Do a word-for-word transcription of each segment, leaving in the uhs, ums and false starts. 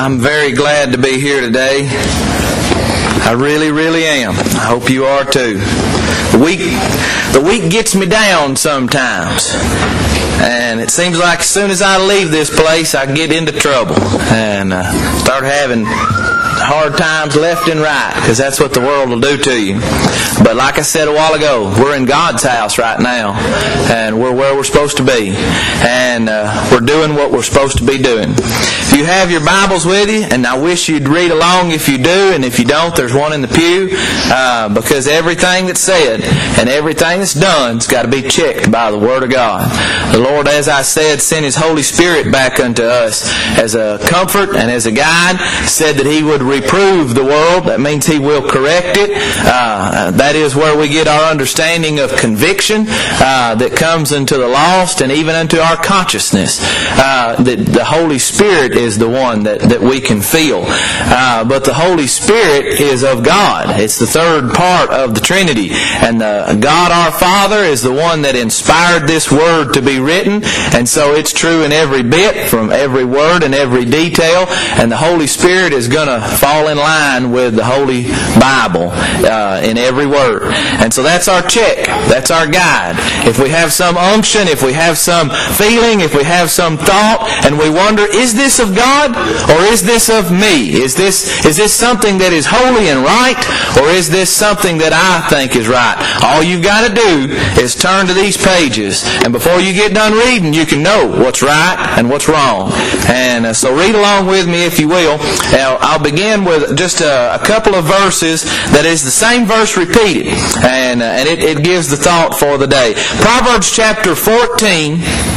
I'm very glad to be here today. I really, really am. I hope you are too. The week, the week gets me down sometimes. And it seems like as soon as I leave this place, I get into trouble. And uh, start having hard times left and right, because that's what the world will do to you. But like I said a while ago, we're in God's house right now, and we're where we're supposed to be, and uh, we're doing what we're supposed to be doing. If you have your Bibles with you, and I wish you'd read along if you do, and if you don't, there's one in the pew, uh, because everything that's said and everything that's done has got to be checked by the Word of God. The Lord, as I said, sent His Holy Spirit back unto us as a comfort and as a guide, said that He would reprove the world. That means He will correct it. Uh, that is where we get our understanding of conviction uh, that comes into the lost and even into our consciousness. Uh, that the Holy Spirit is the one that, that we can feel. Uh, but the Holy Spirit is of God. It's the third part of the Trinity. And the God our Father is the one that inspired this Word to be written. And so it's true in every bit, from every word and every detail. And the Holy Spirit is going to fall in line with the Holy Bible uh, in every word. And so that's our check. That's our guide. If we have some unction, if we have some feeling, if we have some thought, and we wonder, is this of God or is this of me? Is this is this something that is holy and right, or is this something that I think is right? All you've got to do is turn to these pages, and before you get done reading, you can know what's right and what's wrong. And uh, so read along with me if you will. Now, I'll begin with just a, a couple of verses that is the same verse repeated, and, uh, and it, it gives the thought for the day. Proverbs chapter fourteen,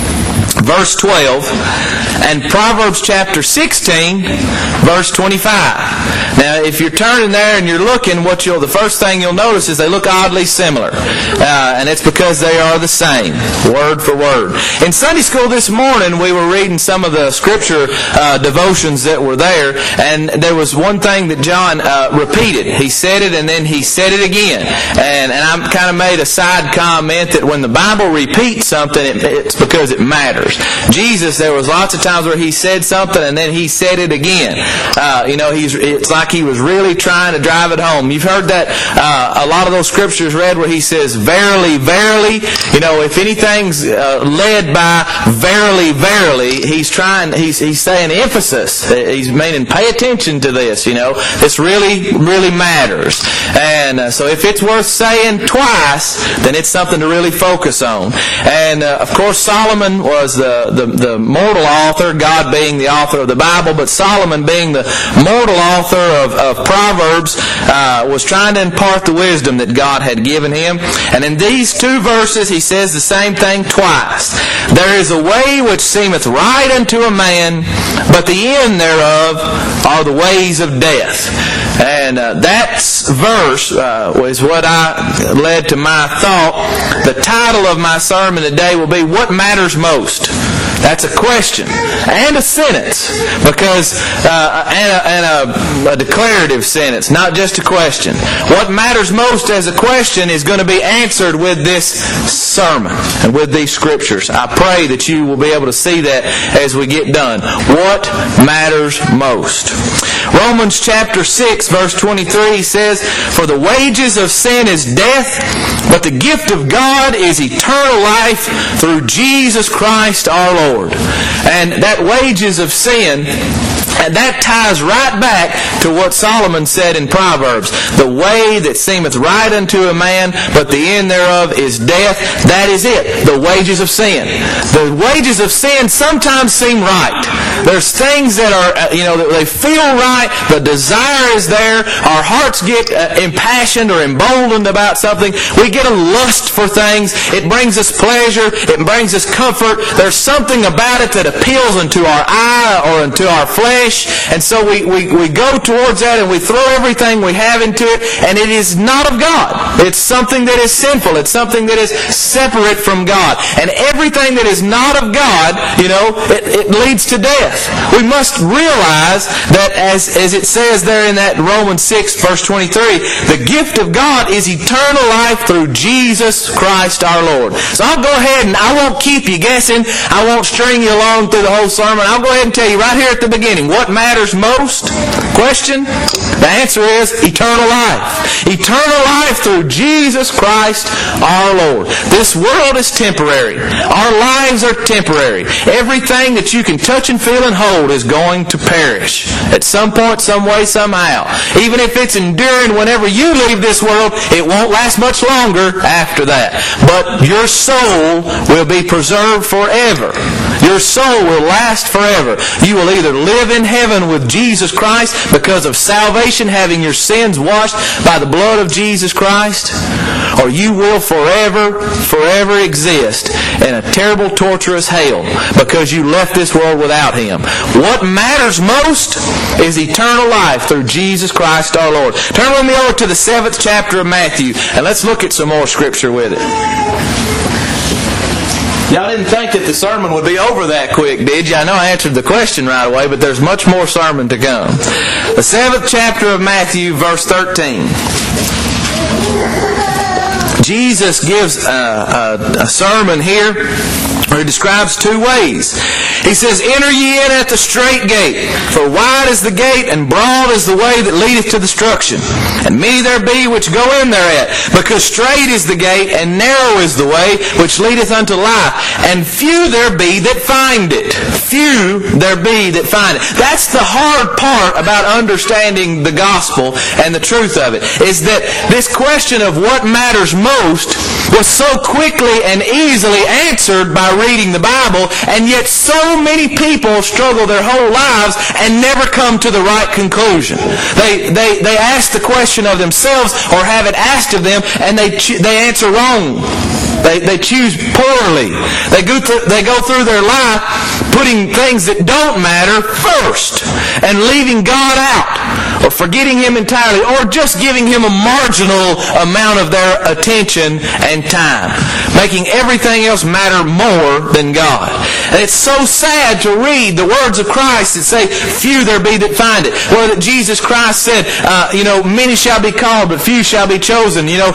verse twelve, and Proverbs chapter sixteen, verse twenty-five. Now, if you're turning there and you're looking, what you'll the first thing you'll notice is they look oddly similar, uh, and it's because they are the same, word for word. In Sunday school this morning, we were reading some of the scripture uh, devotions that were there, and there was one thing that John uh, repeated. He said it, and then he said it again. And, and I kind of made a side comment that when the Bible repeats something, it, it's because it matters. Jesus, there was lots of times where He said something, and then He said it again. Uh, you know, he's it's like He was really trying to drive it home. You've heard that uh, a lot of those scriptures read where He says, verily, verily. You know, if anything's uh, led by verily, verily, He's trying, He's, he's saying emphasis. He's meaning pay attention to this, you know. This really, really matters. And uh, so if it's worth saying twice, then it's something to really focus on. And uh, of course, Solomon was the, the, the mortal author, God being the author of the Bible, but Solomon being the mortal author of, of Proverbs, uh, was trying to impart the wisdom that God had given him. And in these two verses, he says the same thing twice. There is a way which seemeth right unto a man, but the end thereof are the ways of death. And uh, that verse uh, was what I led to my thought. The title of my sermon today will be, What Matters Most? That's a question and a sentence, because uh, and, a, and a, a declarative sentence, not just a question. What matters most as a question is going to be answered with this sermon and with these scriptures. I pray that you will be able to see that as we get done. What matters most? Romans chapter six, verse twenty-three says, For the wages of sin is death, but the gift of God is eternal life through Jesus Christ our Lord. And that wages of sin, and that ties right back to what Solomon said in Proverbs. The way that seemeth right unto a man, but the end thereof is death. That is it. The wages of sin. The wages of sin sometimes seem right. There's things that are, you know, that they feel right. The desire is there. Our hearts get uh, impassioned or emboldened about something. We get a lust for things. It brings us pleasure. It brings us comfort. There's something about it that appeals unto our eye or unto our flesh. And so we, we, we go towards that and we throw everything we have into it, and it is not of God. It's something that is sinful. It's something that is separate from God. And everything that is not of God, you know, it, it leads to death. death. We must realize that as, as it says there in that Romans six, verse twenty-three, the gift of God is eternal life through Jesus Christ our Lord. So I'll go ahead and I won't keep you guessing. I won't string you along through the whole sermon. I'll go ahead and tell you right here at the beginning, what matters most? Question? The answer is eternal life. Eternal life through Jesus Christ our Lord. This world is temporary. Our lives are temporary. Everything that you can touch and feel and hold is going to perish at some point, some way, somehow. Even if it's enduring whenever you leave this world, it won't last much longer after that. But your soul will be preserved forever. Your soul will last forever. You will either live in heaven with Jesus Christ because of salvation, having your sins washed by the blood of Jesus Christ, or you will forever, forever exist in a terrible, torturous hell because you left this world without Him. What matters most is eternal life through Jesus Christ our Lord. Turn with me over to the seventh chapter of Matthew, and let's look at some more Scripture with it. Y'all didn't think that the sermon would be over that quick, did you? I know I answered the question right away, but there's much more sermon to come. The seventh chapter of Matthew, verse thirteen. Jesus gives a, a, a sermon here where He describes two ways. He says, "Enter ye in at the strait gate, for wide is the gate, and broad is the way that leadeth to destruction. And many there be which go in thereat, because strait is the gate, and narrow is the way which leadeth unto life, and few there be that find it." Few there be that find it. That's the hard part about understanding the gospel and the truth of it, is that this question of what matters most was so quickly and easily answered by reading the Bible, and yet so many people struggle their whole lives and never come to the right conclusion. They they they ask the question of themselves or have it asked of them, and they they answer wrong. They they choose poorly. They go through they go through their life putting things that don't matter first and leaving God out, or forgetting Him entirely, or just giving Him a marginal amount of their attention and time, making everything else matter more than God. And it's so sad to read the words of Christ that say, "Few there be that find it." Well, that Jesus Christ said, uh, you know, "Many shall be called, but few shall be chosen." You know,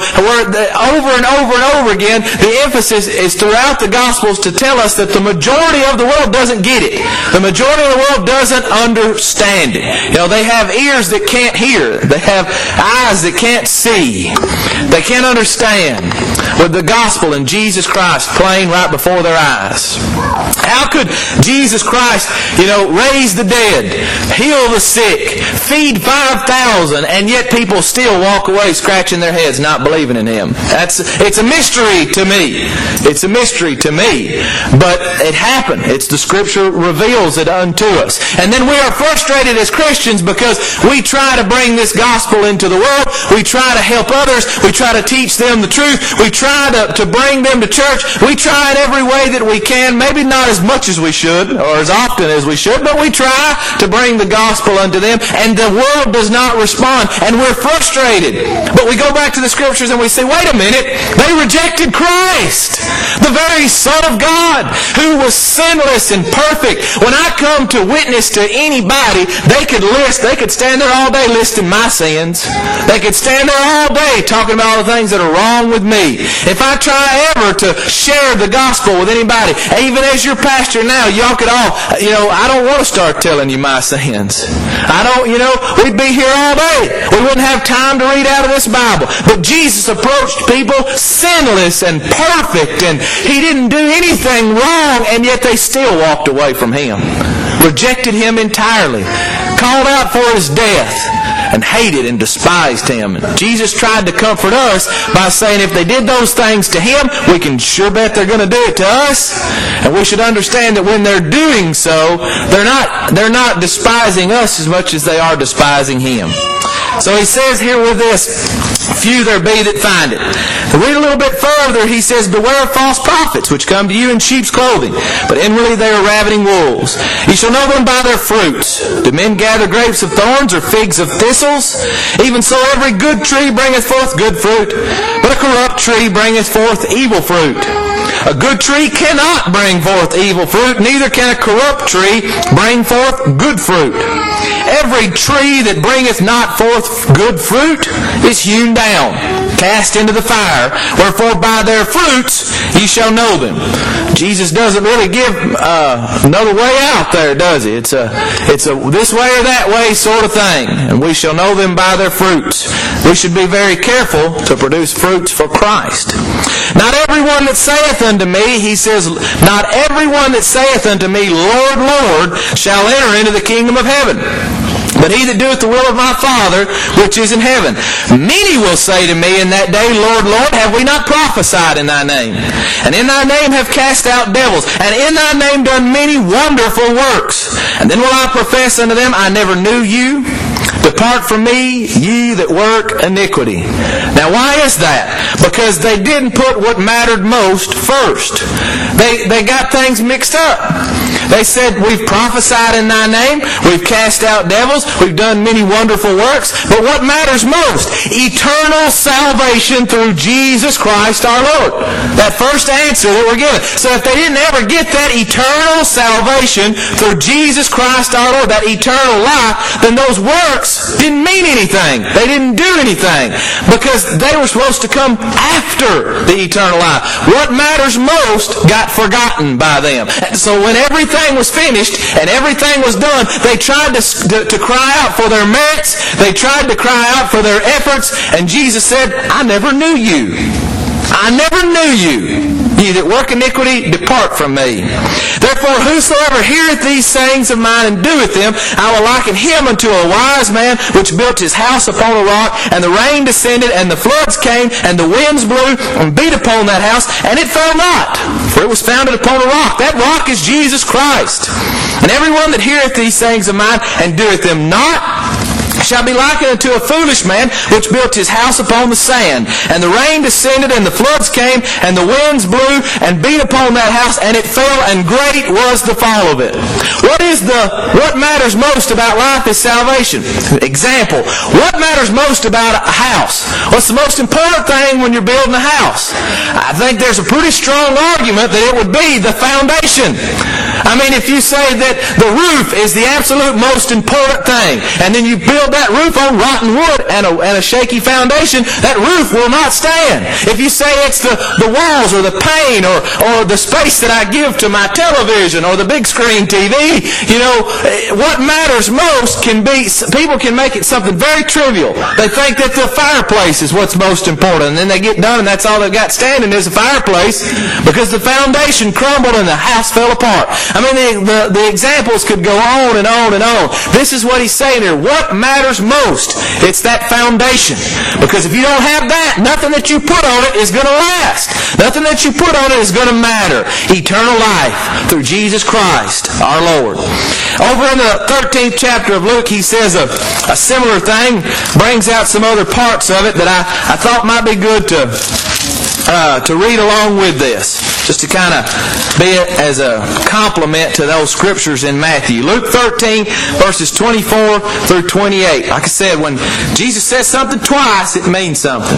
over and over and over again, the emphasis is throughout the Gospels to tell us that the majority of the world doesn't get it. The majority of the world doesn't understand it. You know, they have ears that can't hear. They have eyes that can't see. They can't understand with the gospel and Jesus Christ plain right before their eyes. How could Jesus Christ, you know, raise the dead, heal the sick, feed five thousand, and yet people still walk away scratching their heads not believing in Him? That's it's a mystery to me. It's a mystery to me. But it happened. It's the Scripture reveals it unto us. And then we are frustrated as Christians because we try to bring this gospel into the world. We try to help others. We try to teach them the truth. We try to, to bring them to church. We try in every way that we can. Maybe not as much as we should or as often as we should, but we try to bring the gospel unto them, and the world does not respond, and we're frustrated. But we go back to the Scriptures and we say, wait a minute, they rejected Christ, the very Son of God, who was sinless and perfect. When I come to witness to anybody, they could list, they could stand there all day listing my sins. They could stand there all day talking about all the things that are wrong with me. If I try ever to share the gospel with anybody, even as your pastor now, y'all could all, you know, I don't want to start telling you my sins. I don't, you know, we'd be here all day. We wouldn't have time to read out of this Bible. But Jesus approached people sinless and perfect, and He didn't do anything wrong, and yet they still walked away from Him. Rejected Him entirely. Called out for His death. And hated and despised Him. And Jesus tried to comfort us by saying if they did those things to Him, we can sure bet they're going to do it to us. And we should understand that when they're doing so, they're not, they're not despising us as much as they are despising Him. So He says here with this, few there be that find it. Read a little bit further, He says, beware of false prophets, which come to you in sheep's clothing, but inwardly they are ravening wolves. You shall know them by their fruits. Do men gather grapes of thorns or figs of thistles? Even so every good tree bringeth forth good fruit, but a corrupt tree bringeth forth evil fruit. A good tree cannot bring forth evil fruit, neither can a corrupt tree bring forth good fruit. Every tree that bringeth not forth good fruit is hewn down, cast into the fire. Wherefore by their fruits ye shall know them. Jesus doesn't really give uh, another way out there, does he? It's a, it's a this way or that way sort of thing. And we shall know them by their fruits. We should be very careful to produce fruits for Christ. Not everyone that saith unto me, he says, not everyone that saith unto me, Lord, Lord, shall enter into the kingdom of heaven, but he that doeth the will of my Father which is in heaven. Many will say to me in that day, Lord, Lord, have we not prophesied in thy name? And in thy name have cast out devils, and in thy name done many wonderful works. And then will I profess unto them, I never knew you. Depart from me, ye that work iniquity. Now why is that? Because they didn't put what mattered most first. They, they got things mixed up. They said, we've prophesied in thy name, we've cast out devils, we've done many wonderful works, but what matters most? Eternal salvation through Jesus Christ our Lord. That first answer that we're given. So if they didn't ever get that eternal salvation through Jesus Christ our Lord, that eternal life, then those works didn't mean anything. They didn't do anything because they were supposed to come after the eternal life. What matters most got forgotten by them. So when everything was finished and everything was done, they tried to, to, to cry out for their merits. They tried to cry out for their efforts, and Jesus said, I never knew you. I never knew you. Ye that work iniquity, depart from me. Therefore, whosoever heareth these sayings of mine and doeth them, I will liken him unto a wise man which built his house upon a rock, and the rain descended, and the floods came, and the winds blew, and beat upon that house, and it fell not, for it was founded upon a rock. That rock is Jesus Christ. And everyone that heareth these sayings of mine and doeth them not, shall be likened unto a foolish man which built his house upon the sand. And the rain descended, and the floods came, and the winds blew, and beat upon that house, and it fell, and great was the fall of it. What is the, what matters most about life is salvation. Example, what matters most about a house? What's the most important thing when you're building a house? I think there's a pretty strong argument that it would be the foundation. I mean, if you say that the roof is the absolute most important thing, and then you build that roof on rotten wood and a, and a shaky foundation, that roof will not stand. If you say it's the, the walls or the pane or, or the space that I give to my television or the big screen T V, you know, what matters most can be, people can make it something very trivial. They think that the fireplace is what's most important, and then they get done and that's all they've got standing is a fireplace because the foundation crumbled and the house fell apart. I mean, the, the, the examples could go on and on and on. This is what he's saying here. What matters most? It's that foundation. Because if you don't have that, nothing that you put on it is going to last. Nothing that you put on it is going to matter. Eternal life through Jesus Christ, our Lord. Over in the thirteenth chapter of Luke, he says a, a similar thing, brings out some other parts of it that I, I thought might be good to Uh, to read along with this, just to kind of be as a complement to those scriptures in Matthew. Luke thirteen, verses twenty-four through twenty-eight. Like I said, when Jesus says something twice, it means something.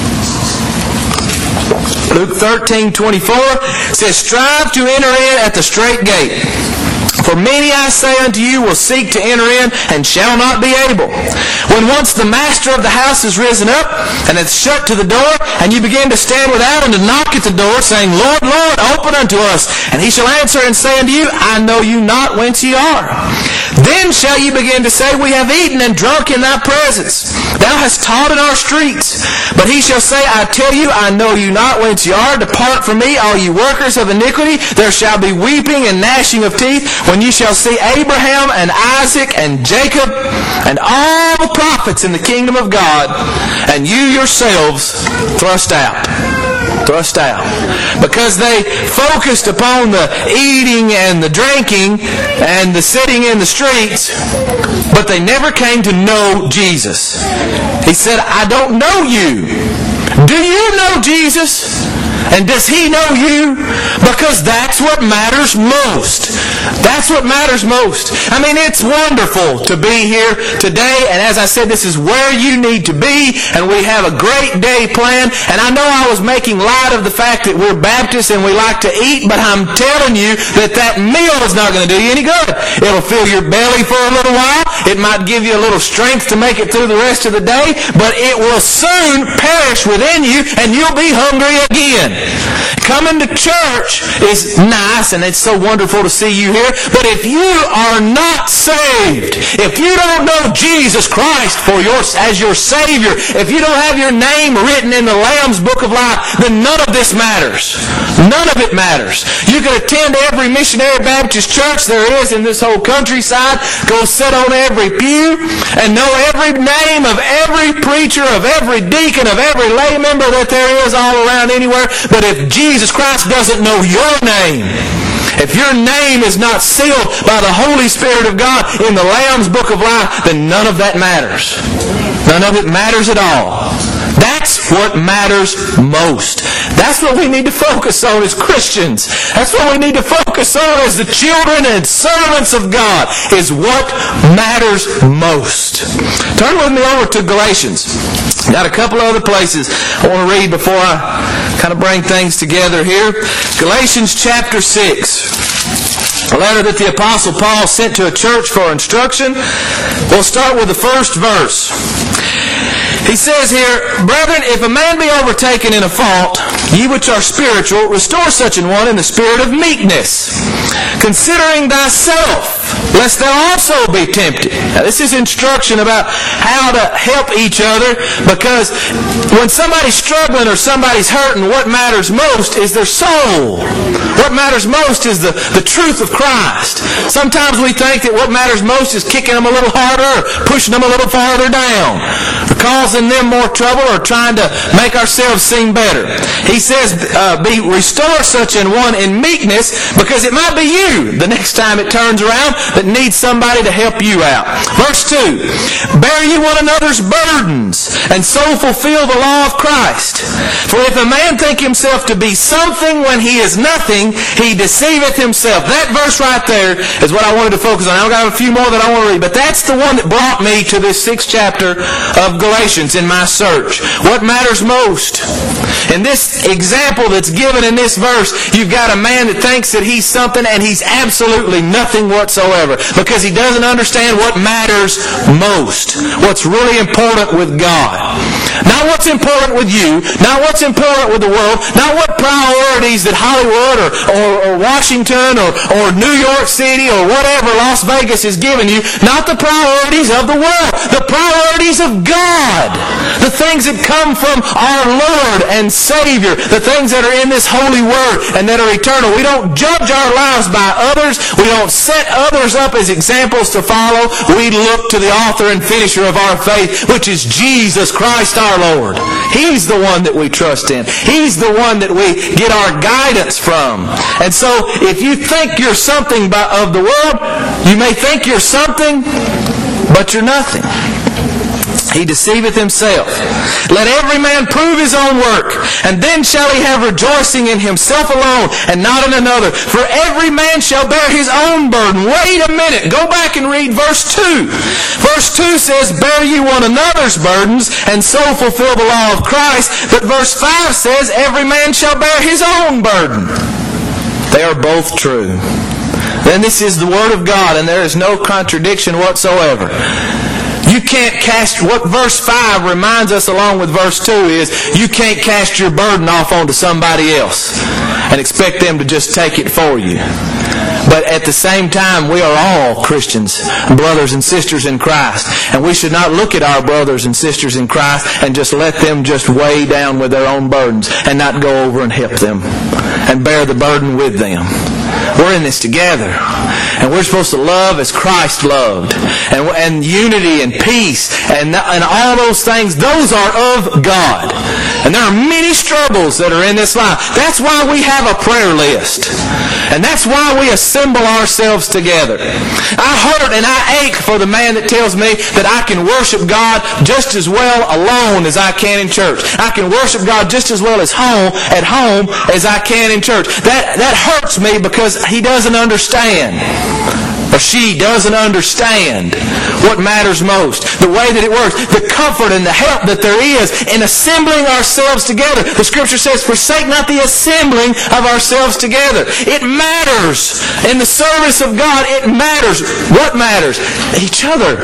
Luke thirteen, twenty-four says, Strive to enter in at the strait gate. For many, I say unto you, will seek to enter in, and shall not be able. When once the master of the house is risen up, and hath shut to the door, and you begin to stand without, and to knock at the door, saying, Lord, Lord, open unto us. And he shall answer and say unto you, I know you not whence ye are. Then shall you begin to say, We have eaten and drunk in thy presence. Thou hast taught in our streets. But he shall say, I tell you, I know you not whence ye are. Depart from me, all you workers of iniquity. There shall be weeping and gnashing of teeth, when you shall see Abraham and Isaac and Jacob and all the prophets in the kingdom of God, and you yourselves thrust out. Thrust out. Because they focused upon the eating and the drinking and the sitting in the streets, but they never came to know Jesus. He said, I don't know you. Do you know Jesus? And does He know you? Because that's what matters most. That's what matters most. I mean, it's wonderful to be here today, and as I said, this is where you need to be, and we have a great day planned. And I know I was making light of the fact that we're Baptists and we like to eat, but I'm telling you that that meal is not going to do you any good. It'll fill your belly for a little while. It might give you a little strength to make it through the rest of the day, but it will soon perish within you, and you'll be hungry again. Coming to church is nice, and it's so wonderful to see you here, but if you are not saved, if you don't know Jesus Christ for your, as your Savior, if you don't have your name written in the Lamb's Book of Life, then none of this matters. None of it matters. You can attend every missionary Baptist church there is in this whole countryside, go sit on every pew, and know every name of every preacher, of every deacon, of every lay member that there is all around anywhere, but if Jesus Christ doesn't know your name, if your name is not sealed by the Holy Spirit of God in the Lamb's Book of Life, then none of that matters. None of it matters at all. That's what matters most. That's what we need to focus on as Christians. That's what we need to focus on as the children and servants of God, is what matters most. Turn with me over to Galatians. Got a couple of other places I want to read before I kind of bring things together here. Galatians chapter six. A letter that the Apostle Paul sent to a church for instruction. We'll start with the first verse. He says here, "Brethren, if a man be overtaken in a fault, ye which are spiritual, restore such an one in the spirit of meekness, considering thyself, lest thou also be tempted." Now this is instruction about how to help each other, because when somebody's struggling or somebody's hurting, what matters most is their soul. What matters most is the, the truth of Christ. Sometimes we think that what matters most is kicking them a little harder or pushing them a little farther down, or causing them more trouble, or trying to make ourselves seem better. He says, uh, be restore such an one in meekness, because it might be you the next time it turns around that needs somebody to help you out. Verse two, "Bear ye one another's burdens, and so fulfill the law of Christ. For if a man think himself to be something when he is nothing, he deceiveth himself." That verse right there is what I wanted to focus on. I've got a few more that I want to read, but that's the one that brought me to this sixth chapter of Galatians in my search. What matters most? In this example that's given in this verse, you've got a man that thinks that he's something and he's absolutely nothing whatsoever, because he doesn't understand what matters most, what's really important with God. Not what's important with you, not what's important with the world, not what priorities that Hollywood or, or, or Washington or, or New York City or whatever Las Vegas is giving you, not the priorities of the world, the priorities of God, the things that come from our Lord and Savior, the things that are in this holy word and that are eternal. We don't judge our lives by others. We don't set others up as examples to follow. We look to the author and finisher of our faith, which is Jesus Christ our Lord. He's the one that we trust in. He's the one that we get our guidance from. And so if you think you're something by, of the world, you may think you're something, but you're nothing. He deceiveth himself. Let every man prove his own work, and then shall he have rejoicing in himself alone, and not in another. For every man shall bear his own burden. Wait a minute. Go back and read verse two. Verse two says, "Bear ye one another's burdens, and so fulfill the law of Christ." But verse five says, "Every man shall bear his own burden." They are both true. Then this is the Word of God, and there is no contradiction whatsoever. You can't cast, what verse five reminds us along with verse two is, you can't cast your burden off onto somebody else and expect them to just take it for you. But at the same time, we are all Christians, brothers and sisters in Christ. And we should not look at our brothers and sisters in Christ and just let them just weigh down with their own burdens and not go over and help them and bear the burden with them. We're in this together. And we're supposed to love as Christ loved. And, and unity and peace and, and all those things, those are of God. And there are many struggles that are in this life. That's why we have a prayer list. And that's why we assemble ourselves together. I hurt and I ache for the man that tells me that I can worship God just as well alone as I can in church. I can worship God just as well as home at home as I can in church. That, that hurts me because he doesn't understand. Or she doesn't understand what matters most, the way that it works, the comfort and the help that there is in assembling ourselves together. The Scripture says, forsake not the assembling of ourselves together. It matters. In the service of God, it matters. What matters? Each other.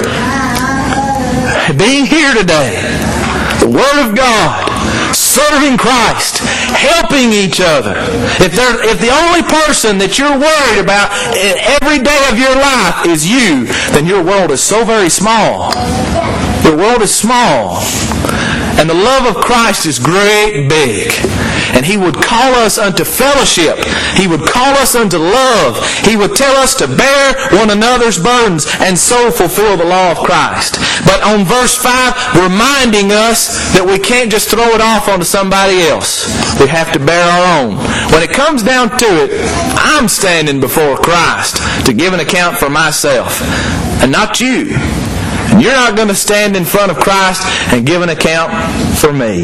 Being here today, the Word of God, serving Christ, helping each other. If they're, if the only person that you're worried about every day of your life is you, then your world is so very small. Your world is small. And the love of Christ is great big. And He would call us unto fellowship. He would call us unto love. He would tell us to bear one another's burdens and so fulfill the law of Christ. But on verse five, reminding us that we can't just throw it off onto somebody else. We have to bear our own. When it comes down to it, I'm standing before Christ to give an account for myself, and not you. And you're not going to stand in front of Christ and give an account for me.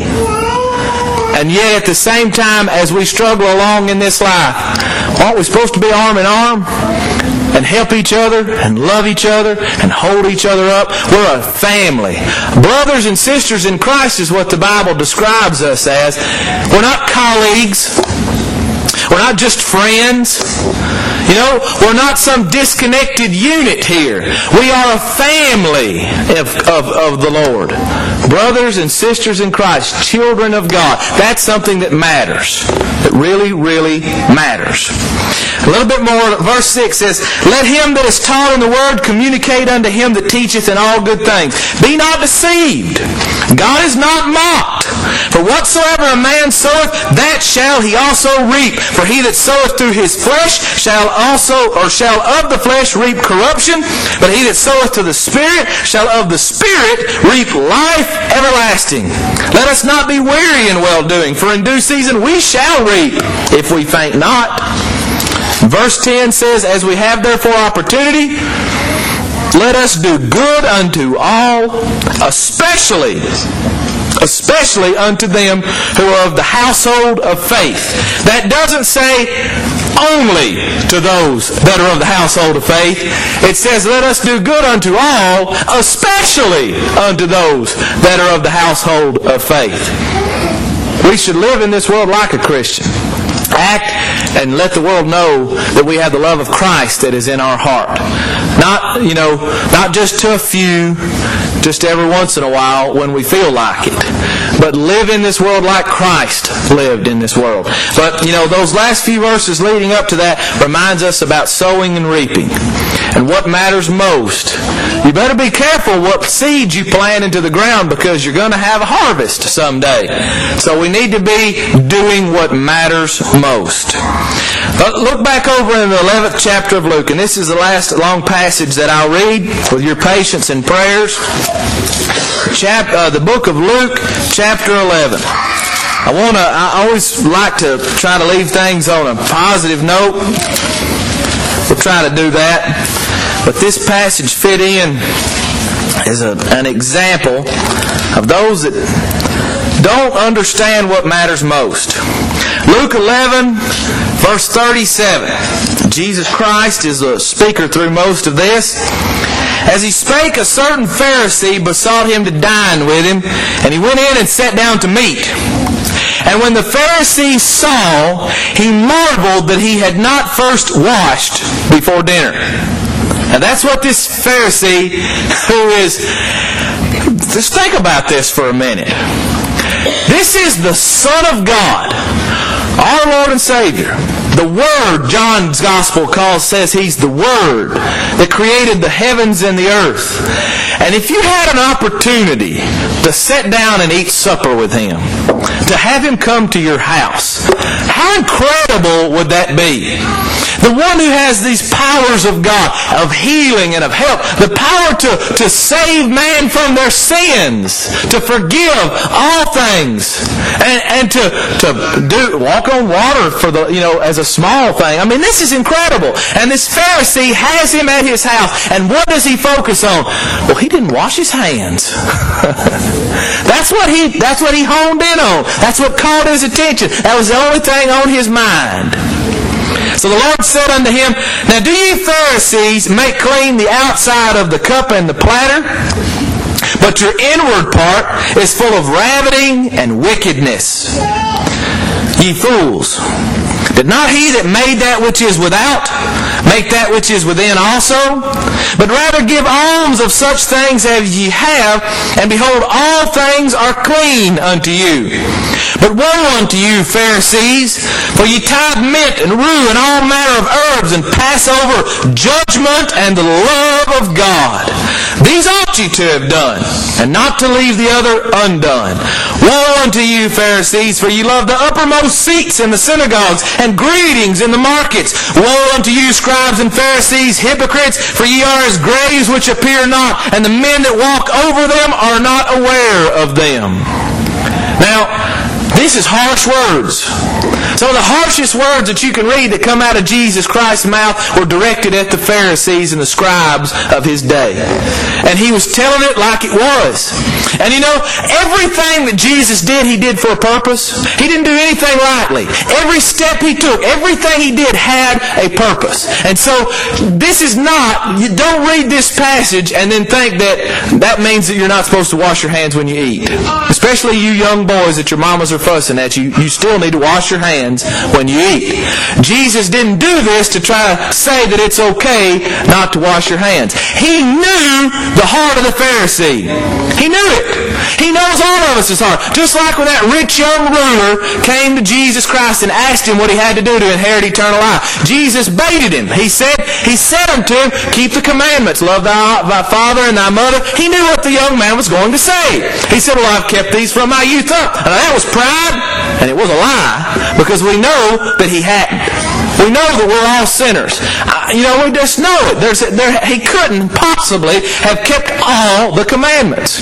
And yet at the same time, as we struggle along in this life, aren't we supposed to be arm in arm? And help each other, and love each other, and hold each other up? We're a family. Brothers and sisters in Christ is what the Bible describes us as. We're not colleagues. We're not just friends. You know, we're not some disconnected unit here. We are a family of, of, of the Lord. Brothers and sisters in Christ, children of God. That's something that matters. That really, really matters. A little bit more, verse six says, let him that is taught in the word communicate unto him that teacheth in all good things. Be not deceived. God is not mocked. For whatsoever a man soweth, that shall he also reap. For he that soweth through his flesh shall also, or shall of the flesh reap corruption, but he that soweth to the Spirit shall of the Spirit reap life everlasting. Let us not be weary in well-doing, for in due season we shall reap, if we faint not. Verse ten says, as we have therefore opportunity, let us do good unto all, especially especially unto them who are of the household of faith. That doesn't say only to those that are of the household of faith. It says, let us do good unto all, especially unto those that are of the household of faith. We should live in this world like a Christian. Act and let the world know that we have the love of Christ that is in our heart. Not, you know, not just to a few, just every once in a while when we feel like it. But live in this world like Christ lived in this world. But, you know, those last few verses leading up to that reminds us about sowing and reaping. And what matters most. You better be careful what seeds you plant into the ground, because you're going to have a harvest someday. So we need to be doing what matters most. But look back over in the eleventh chapter of Luke, and this is the last long passage that I'll read with your patience and prayers. Chap, uh, the book of Luke, chapter eleven. I want to. I always like to try to leave things on a positive note. We'll try to do that. But this passage fit in as a, an example of those that don't understand what matters most. Luke eleven, verse thirty-seven. Jesus Christ is the speaker through most of this. As he spake, a certain Pharisee besought him to dine with him, and he went in and sat down to meat. And when the Pharisee saw, he marveled that he had not first washed before dinner. Now that's what this Pharisee who is... Just think about this for a minute. This is the Son of God, our Lord and Savior. The Word, John's Gospel calls, says He's the Word that created the heavens and the earth. And if you had an opportunity to sit down and eat supper with him, to have him come to your house, how incredible would that be? The one who has these powers of God, of healing and of help, the power to, to save man from their sins, to forgive all things, and, and to, to do walk on water for the, you know, as a small thing. I mean, this is incredible. And this Pharisee has him at his house, and what does he focus on? Well, he didn't wash his hands. That's what he that's what he honed in on. That's what caught his attention. That was the only thing on his mind. So the Lord said unto him, Now do ye Pharisees make clean the outside of the cup and the platter, but your inward part is full of ravening and wickedness. Ye fools, did not he that made that which is without make that which is within also? But rather give alms of such things as ye have, and behold, all things are clean unto you. But woe unto you, Pharisees, for ye tithe mint and rue and all manner of herbs, and pass over judgment and the love of God. These ought ye to have done, and not to leave the other undone. Woe unto you, Pharisees, for ye love the uppermost seats in the synagogues, and greetings in the markets. Woe unto you, scribes and Pharisees, hypocrites, for ye are as graves which appear not, and the men that walk over them are not aware of them. Now, this is harsh words. Some of the harshest words that you can read that come out of Jesus Christ's mouth were directed at the Pharisees and the scribes of his day. And he was telling it like it was. And you know, everything that Jesus did, he did for a purpose. He didn't do anything lightly. Every step he took, everything he did had a purpose. And so, this is not, you don't read this passage and then think that that means that you're not supposed to wash your hands when you eat. Especially you young boys that your mamas are fussing at you, you still need to wash your hands when you eat. Jesus didn't do this to try to say that it's okay not to wash your hands. He knew the heart of the Pharisee. He knew it. He knows all of us' heart. Just like when that rich young ruler came to Jesus Christ and asked him what he had to do to inherit eternal life. Jesus baited him. He said, he said unto him, keep the commandments. Love thy, thy father and thy mother. He knew what the young man was going to say. He said, well, I've kept these from my youth up. And that was pride, and it was a lie, because we know that he hadn't. We know that we're all sinners. Uh, you know, we just know it. There's, there, he couldn't possibly have kept all the commandments.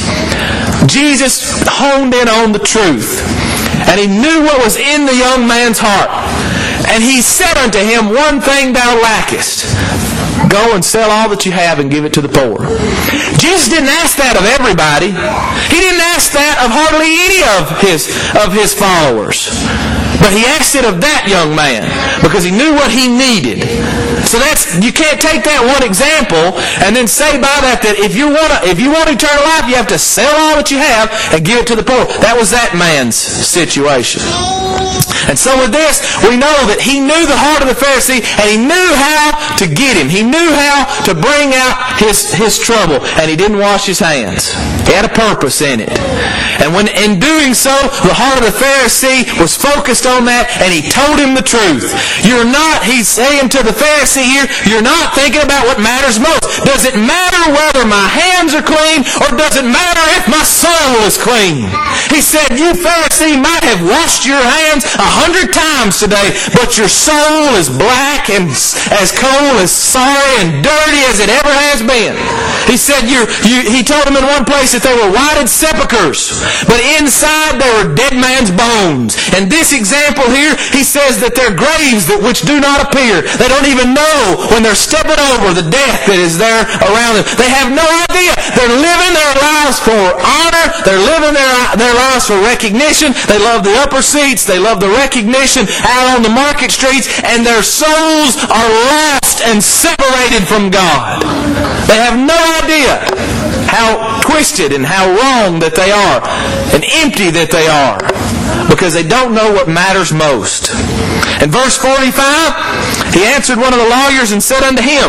Jesus honed in on the truth, and he knew what was in the young man's heart. And he said unto him, one thing thou lackest. Go and sell all that you have and give it to the poor. Jesus didn't ask that of everybody. He didn't ask that of hardly any of his, of his followers. But he asked it of that young man because he knew what he needed. So that's, you can't take that one example and then say by that that if you want to, if you want eternal life, you have to sell all that you have and give it to the poor. That was that man's situation. And so with this, we know that he knew the heart of the Pharisee, and he knew how to get him. He knew how to bring out his, his trouble, and he didn't wash his hands. He had a purpose in it. And when in doing so, the heart of the Pharisee was focused on that, and he told him the truth. You're not, he's saying to the Pharisee here, you're not thinking about what matters most. Does it matter whether my hands are clean, or does it matter if my soul is clean? He said, you Pharisee might have washed your hands a hundred times today, but your soul is black and as cold, as sorry and dirty as it ever has been. He said, you, you, he told them in one place that they were whited sepulchres, but inside they were dead man's bones. In this example here, he says that they're graves that which do not appear. They don't even know when they're stepping over the death that is there around them. They have no idea. They're living their lives for honor. They're living their, their lives for recognition. They love the upper seats. They love the recognition out on the market streets, and their souls are lost and separated from God. They have no idea how twisted and how wrong that they are and empty that they are because they don't know what matters most. In verse forty-five, he answered one of the lawyers and said unto him,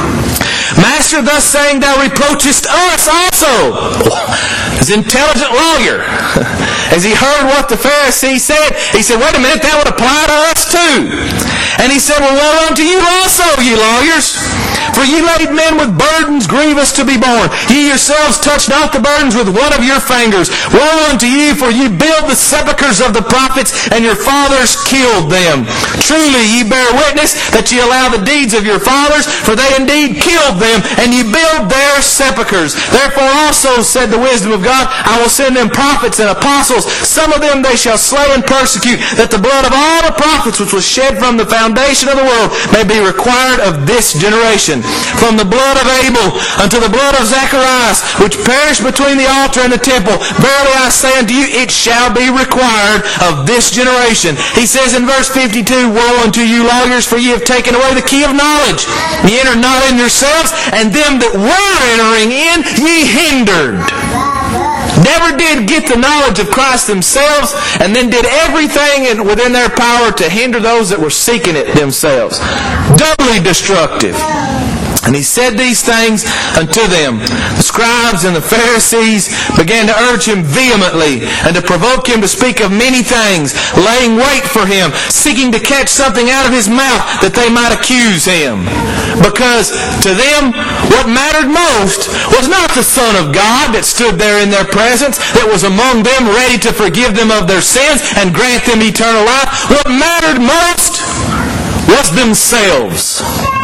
Master, thus saying thou reproachest us also. This intelligent lawyer, as he heard what the Pharisee said, he said, wait a minute, that would apply to us too. And he said, well, woe unto you also, ye lawyers, For ye laid men with burdens grievous to be borne. Ye yourselves touch not the burdens with one of your fingers. Woe unto you, for ye build the sepulchres of the prophets, and your fathers killed them. Truly ye bear witness that ye allow the deeds of your fathers, for they indeed killed them, and ye build their sepulchres. Therefore also, said the wisdom of God, I will send them prophets and apostles. Some of them they shall slay and persecute, that the blood of all the prophets which was shed from the foundation of the world may be required of this generation. From the blood of Abel unto the blood of Zacharias, which perished between the altar and the temple, verily I say unto you, it shall be required of this generation. He says in verse fifty-two, Woe unto you lawyers, for ye have taken away the key of knowledge. Ye enter not in yourselves, and them that were entering in ye hindered. Never did get the knowledge of Christ themselves, and then did everything within their power to hinder those that were seeking it themselves. Doubly destructive. And he said these things unto them. The scribes and the Pharisees began to urge him vehemently and to provoke him to speak of many things, laying wait for him, seeking to catch something out of his mouth that they might accuse him. Because to them, what mattered most was not the Son of God that stood there in their presence, that was among them ready to forgive them of their sins and grant them eternal life. What mattered most was themselves.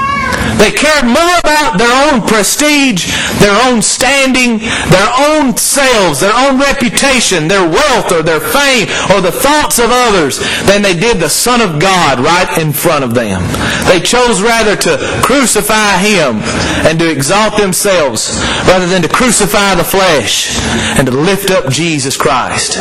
They cared more about their own prestige, their own standing, their own selves, their own reputation, their wealth or their fame or the thoughts of others than they did the Son of God right in front of them. They chose rather to crucify Him and to exalt themselves rather than to crucify the flesh and to lift up Jesus Christ.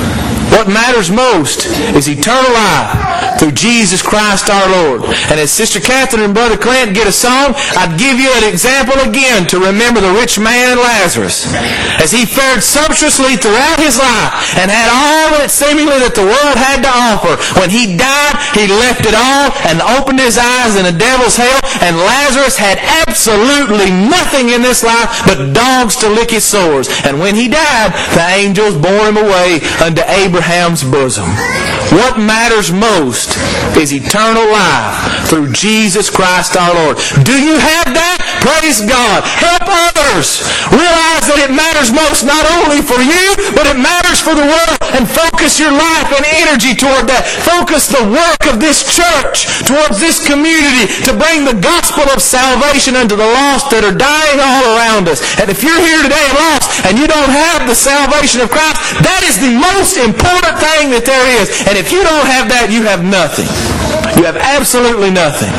What matters most is eternal life through Jesus Christ our Lord. And as Sister Catherine and Brother Clint get a song, I'd give you an example again to remember the rich man and Lazarus. As he fared sumptuously throughout his life and had all that seemingly that the world had to offer, when he died, he left it all and opened his eyes in a devil's hell, and Lazarus had absolutely nothing in this life but dogs to lick his sores. And when he died, the angels bore him away unto Abraham's bosom. What matters most is eternal life through Jesus Christ our Lord. Do you have that? Praise God. Help others realize that it matters most not only for you, but it matters for the world, and focus your life and energy toward that. Focus the work of this church towards this community to bring the gospel of salvation unto the lost that are dying all around us. And if you're here today lost and you don't have the salvation of Christ, that is the most important thing that there is. And if you don't have that, you have nothing. You have absolutely nothing.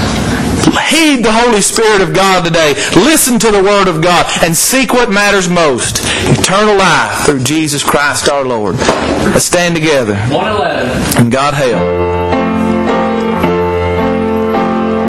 Heed the Holy Spirit of God today. Listen to the Word of God and seek what matters most. Eternal life through Jesus Christ our Lord. Let's stand together. one eleven. And God help.